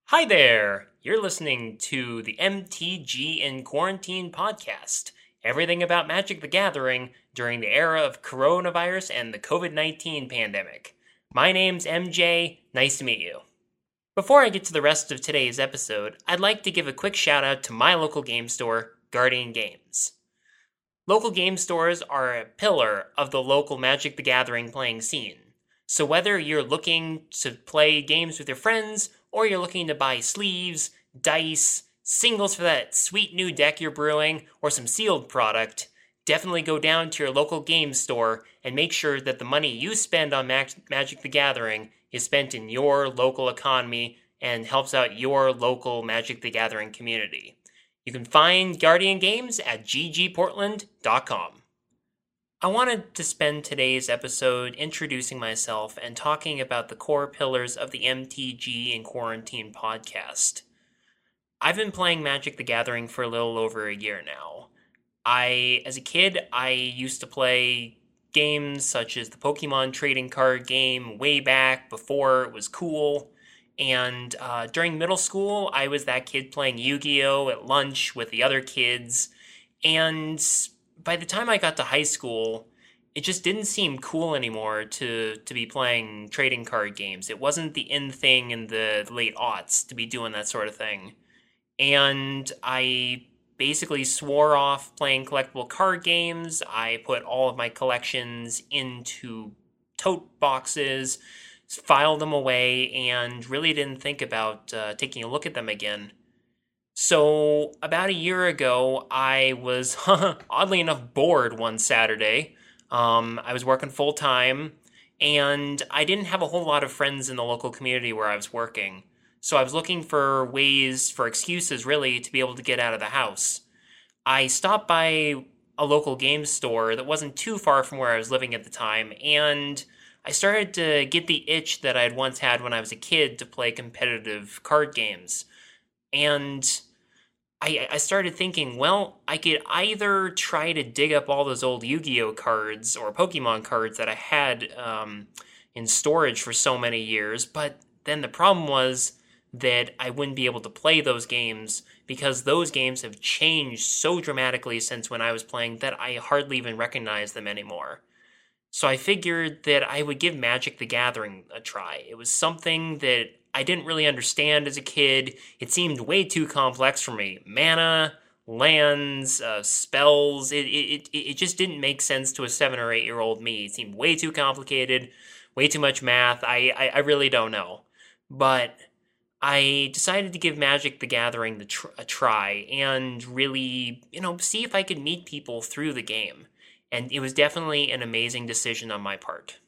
Hi there! You're listening to the MTG in Quarantine podcast. Everything about Magic the Gathering during the era of coronavirus and the COVID 19 pandemic. My name's MJ. Nice to meet you. Before I get to the rest of today's episode, I'd like to give a quick shout out to my local game store, Guardian Games. Local game stores are a pillar of the local Magic the Gathering playing scene. So whether you're looking to play games with your friends, or you're looking to buy sleeves, dice, singles for that sweet new deck you're brewing, or some sealed product, definitely go down to your local game store and make sure that the money you spend on Magic the Gathering is spent in your local economy and helps out your local Magic the Gathering community. You can find Guardian Games at ggportland.com. I wanted to spend today's episode introducing myself and talking about the core pillars of the MTG in Quarantine podcast. I've been playing Magic the Gathering for a little over a year now. As a kid, I used to play games such as the Pokemon trading card game way back before it was cool. And during middle school, I was that kid playing Yu-Gi-Oh! At lunch with the other kids. And by the time I got to high school, it just didn't seem cool anymore to be playing trading card games. It wasn't the in thing in the late aughts to be doing that sort of thing. And I basically swore off playing collectible card games. I put all of my collections into tote boxes, filed them away, and really didn't think about taking a look at them again. So, about a year ago, I was, oddly enough, bored one Saturday. I was working full time, and I didn't have a whole lot of friends in the local community where I was working. So, I was looking for excuses really, to be able to get out of the house. I stopped by a local game store that wasn't too far from where I was living at the time, and I started to get the itch that I'd once had when I was a kid to play competitive card games. And I started thinking, well, I could either try to dig up all those old Yu-Gi-Oh cards or Pokemon cards that I had in storage for so many years, but then the problem was that I wouldn't be able to play those games because those games have changed so dramatically since when I was playing that I hardly even recognize them anymore. So I figured that I would give Magic the Gathering a try. It was something that I didn't really understand as a kid. It seemed way too complex for me. Mana, lands, spells, it just didn't make sense to a 7 or 8-year-old me. It seemed way too complicated, way too much math. I really don't know. But I decided to give Magic the Gathering a try and really, see if I could meet people through the game. And it was definitely an amazing decision on my part.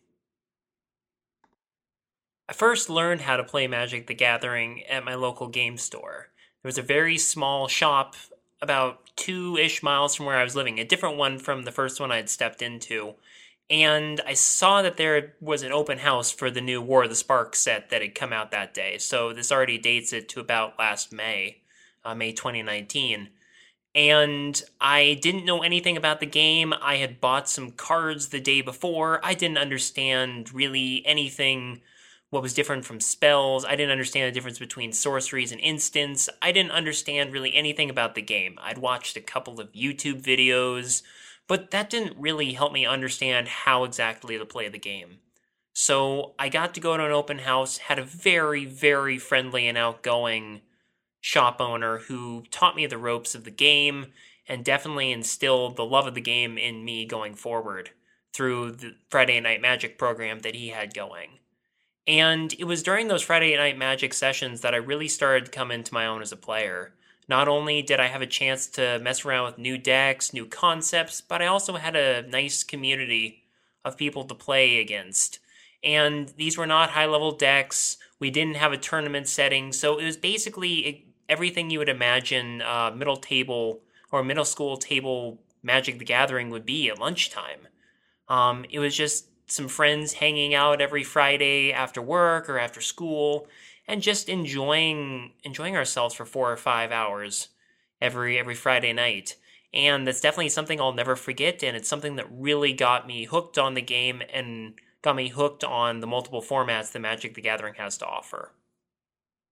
I first learned how to play Magic the Gathering at my local game store. There was a very small shop about 2-ish miles from where I was living, a different one from the first one I'd stepped into. And I saw that there was an open house for the new War of the Sparks set that had come out that day. So this already dates it to about last May, May 2019. And I didn't know anything about the game. I had bought some cards the day before. I didn't understand really anything what was different from spells. I didn't understand the difference between sorceries and instants. I didn't understand really anything about the game. I'd watched a couple of YouTube videos, but that didn't really help me understand how exactly to play the game. So I got to go to an open house, had a very, very friendly and outgoing shop owner who taught me the ropes of the game and definitely instilled the love of the game in me going forward through the Friday Night Magic program that he had going. And it was during those Friday Night Magic sessions that I really started to come into my own as a player. Not only did I have a chance to mess around with new decks, new concepts, but I also had a nice community of people to play against. And these were not high-level decks. We didn't have a tournament setting, so it was basically everything you would imagine middle table or middle school table Magic the Gathering would be at lunchtime. It was just some friends hanging out every Friday after work or after school, and just enjoying ourselves for 4 or 5 hours every Friday night. And that's definitely something I'll never forget, and it's something that really got me hooked on the game and got me hooked on the multiple formats that Magic the Gathering has to offer.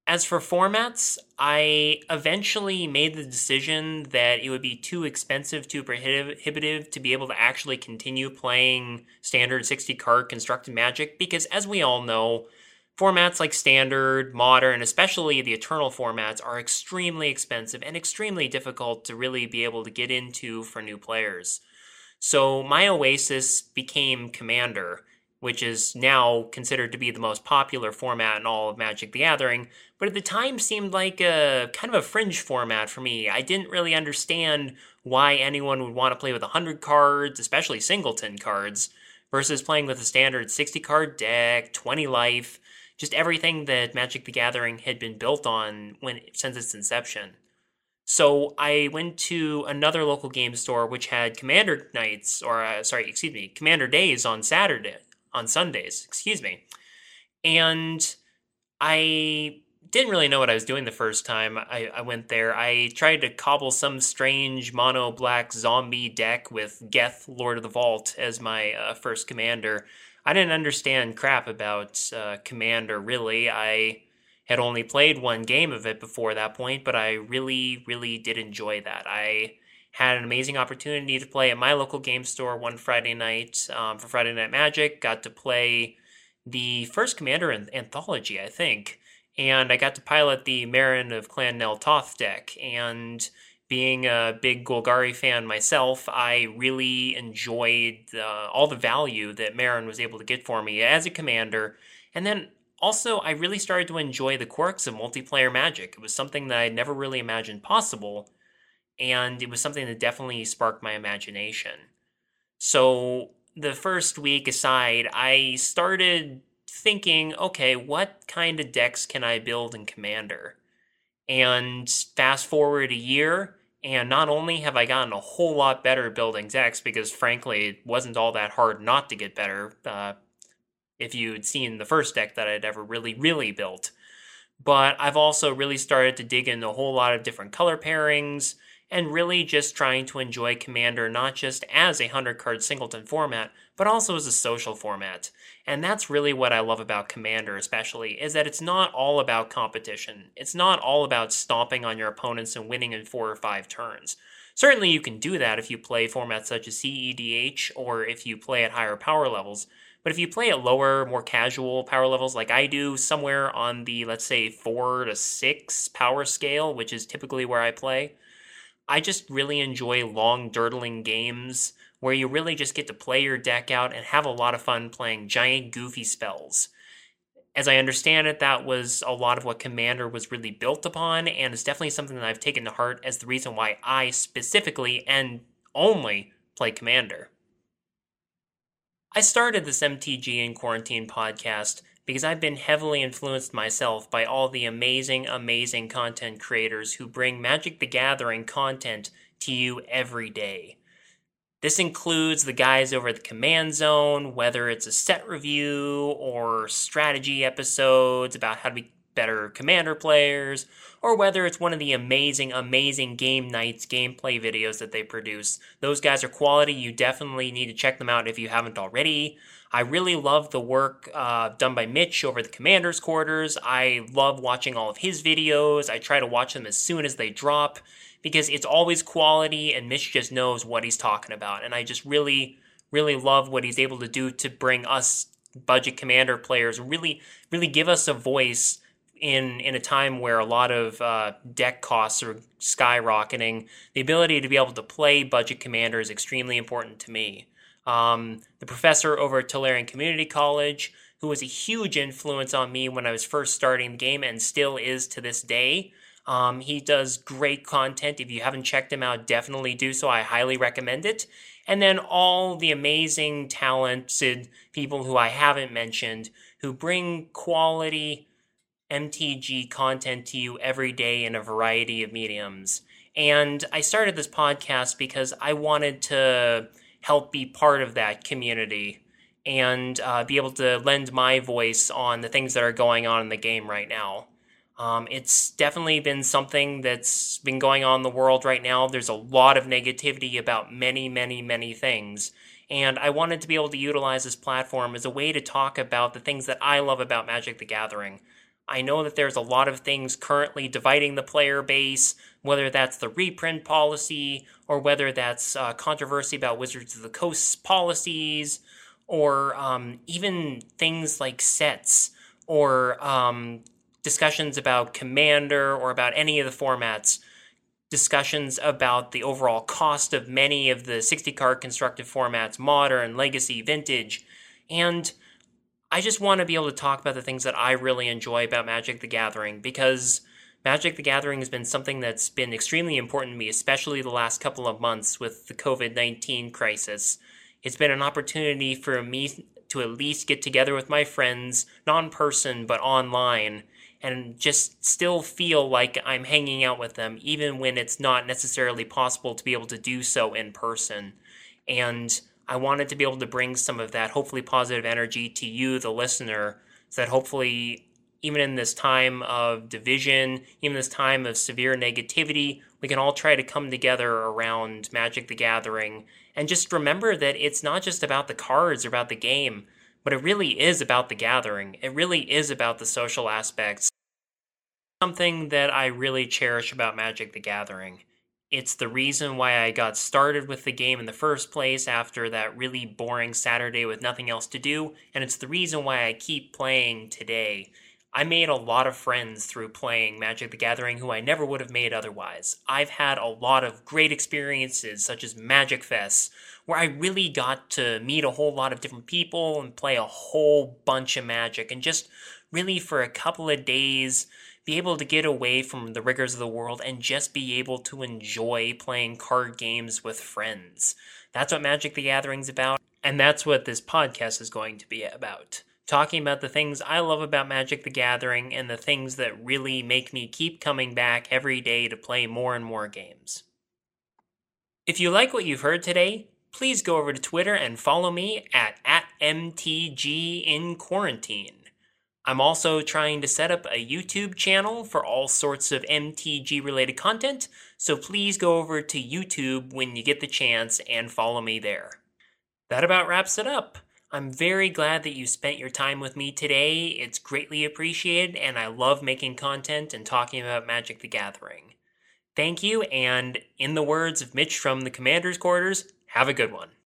As for formats, I eventually made the decision that it would be too expensive, too prohibitive to be able to actually continue playing standard 60 card constructed Magic, because as we all know, formats like Standard, Modern, especially the Eternal formats are extremely expensive and extremely difficult to really be able to get into for new players. So my Oasis became Commander, which is now considered to be the most popular format in all of Magic the Gathering, but at the time seemed like a kind of a fringe format for me. I didn't really understand why anyone would want to play with 100 cards, especially singleton cards, versus playing with a standard 60 card deck, 20 life, just everything that Magic the Gathering had been built on since its inception. So I went to another local game store which had Commander nights, Commander days on Sundays, and I didn't really know what I was doing the first time I went there. I tried to cobble some strange mono black zombie deck with Geth, Lord of the Vault, as my first commander. I didn't understand crap about Commander, really. I had only played one game of it before that point, but I really, really did enjoy that. I had an amazing opportunity to play at my local game store one Friday night for Friday Night Magic. Got to play the first Commander anthology, I think, and I got to pilot the Meren of Clan Nel Toth deck. And being a big Golgari fan myself, I really enjoyed all the value that Meren was able to get for me as a commander. And then also, I really started to enjoy the quirks of multiplayer Magic. It was something that I never really imagined possible, and it was something that definitely sparked my imagination. So, the first week aside, I started thinking, okay, what kind of decks can I build in Commander? And fast forward a year, and not only have I gotten a whole lot better at building decks, because frankly, it wasn't all that hard not to get better, if you'd seen the first deck that I'd ever really, really built. But I've also really started to dig into a whole lot of different color pairings, and really just trying to enjoy Commander not just as a 100-card singleton format, but also as a social format. And that's really what I love about Commander especially, is that it's not all about competition. It's not all about stomping on your opponents and winning in 4 or 5 turns. Certainly you can do that if you play formats such as CEDH, or if you play at higher power levels. But if you play at lower, more casual power levels like I do, somewhere on the, let's say, 4 to 6 power scale, which is typically where I play, I just really enjoy long, durdling games where you really just get to play your deck out and have a lot of fun playing giant, goofy spells. As I understand it, that was a lot of what Commander was really built upon, and it's definitely something that I've taken to heart as the reason why I specifically and only play Commander. I started this MTG in Quarantine podcast because I've been heavily influenced myself by all the amazing, amazing content creators who bring Magic the Gathering content to you every day. This includes the guys over at the Command Zone, whether it's a set review or strategy episodes about how to be better Commander players, or whether it's one of the amazing, amazing game nights gameplay videos that they produce. Those guys are quality. You definitely need to check them out if you haven't already. I really love the work done by Mitch over the Commander's Quarters. I love watching all of his videos. I try to watch them as soon as they drop, because it's always quality and Mitch just knows what he's talking about. And I just really, really love what he's able to do to bring us budget Commander players, really, really give us a voice in a time where a lot of deck costs are skyrocketing. The ability to be able to play budget Commander is extremely important to me. The professor over at Tolarian Community College, who was a huge influence on me when I was first starting the game and still is to this day. He does great content. If you haven't checked him out, definitely do so. I highly recommend it. And then all the amazing, talented people who I haven't mentioned who bring quality MTG content to you every day in a variety of mediums. And I started this podcast because I wanted to help be part of that community and be able to lend my voice on the things that are going on in the game right now. It's definitely been something that's been going on in the world right now. There's a lot of negativity about many, many, many things. And I wanted to be able to utilize this platform as a way to talk about the things that I love about Magic the Gathering. I know that there's a lot of things currently dividing the player base, whether that's the reprint policy, or whether that's controversy about Wizards of the Coast's policies, or even things like sets, or discussions about Commander, or about any of the formats, discussions about the overall cost of many of the 60-card constructed formats, Modern, Legacy, Vintage, and I just want to be able to talk about the things that I really enjoy about Magic the Gathering, because Magic the Gathering has been something that's been extremely important to me, especially the last couple of months with the COVID-19 crisis. It's been an opportunity for me to at least get together with my friends, not in person, but online, and just still feel like I'm hanging out with them, even when it's not necessarily possible to be able to do so in person. And I wanted to be able to bring some of that hopefully positive energy to you, the listener, so that hopefully even in this time of division, even this time of severe negativity, we can all try to come together around Magic the Gathering and just remember that it's not just about the cards or about the game, but it really is about the gathering. It really is about the social aspects. Something that I really cherish about Magic the Gathering. It's the reason why I got started with the game in the first place after that really boring Saturday with nothing else to do, and it's the reason why I keep playing today. I made a lot of friends through playing Magic the Gathering who I never would have made otherwise. I've had a lot of great experiences, such as Magic Fest, where I really got to meet a whole lot of different people and play a whole bunch of Magic, and just really for a couple of days be able to get away from the rigors of the world and just be able to enjoy playing card games with friends. That's what Magic the Gathering's about, and that's what this podcast is going to be about. Talking about the things I love about Magic the Gathering and the things that really make me keep coming back every day to play more and more games. If you like what you've heard today, please go over to Twitter and follow me at MTGinQuarantine. I'm also trying to set up a YouTube channel for all sorts of MTG-related content, so please go over to YouTube when you get the chance and follow me there. That about wraps it up. I'm very glad that you spent your time with me today. It's greatly appreciated, and I love making content and talking about Magic the Gathering. Thank you, and in the words of Mitch from the Commander's Quarters, have a good one.